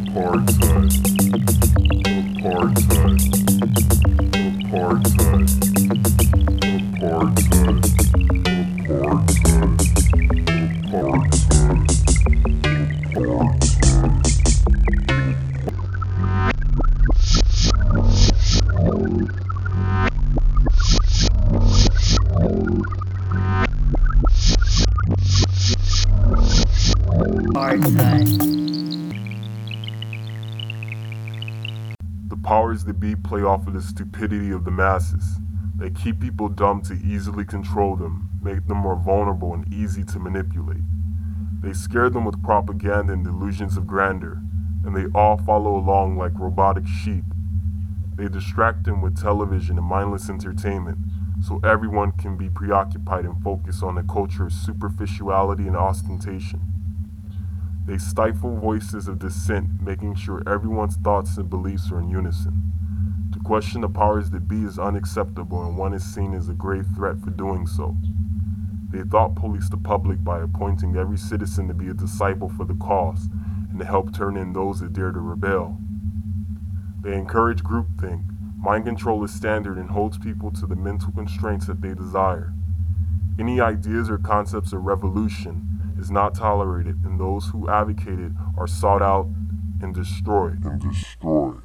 Apartheid. Apartheid. Apartheid. Apartheid. The powers that be play off of the stupidity of the masses. They keep people dumb to easily control them, make them more vulnerable and easy to manipulate. They scare them with propaganda and delusions of grandeur, and they all follow along like robotic sheep. They distract them with television and mindless entertainment, so everyone can be preoccupied and focus on a culture of superficiality and ostentation. They stifle voices of dissent, making sure everyone's thoughts and beliefs are in unison. To question the powers that be is unacceptable, and one is seen as a grave threat for doing so. They thought police the public by appointing every citizen to be a disciple for the cause and to help turn in those that dare to rebel. They encourage groupthink. Mind control is standard and holds people to the mental constraints that they desire. Any ideas or concepts of revolution is not tolerated, and those who advocate it are sought out and destroyed.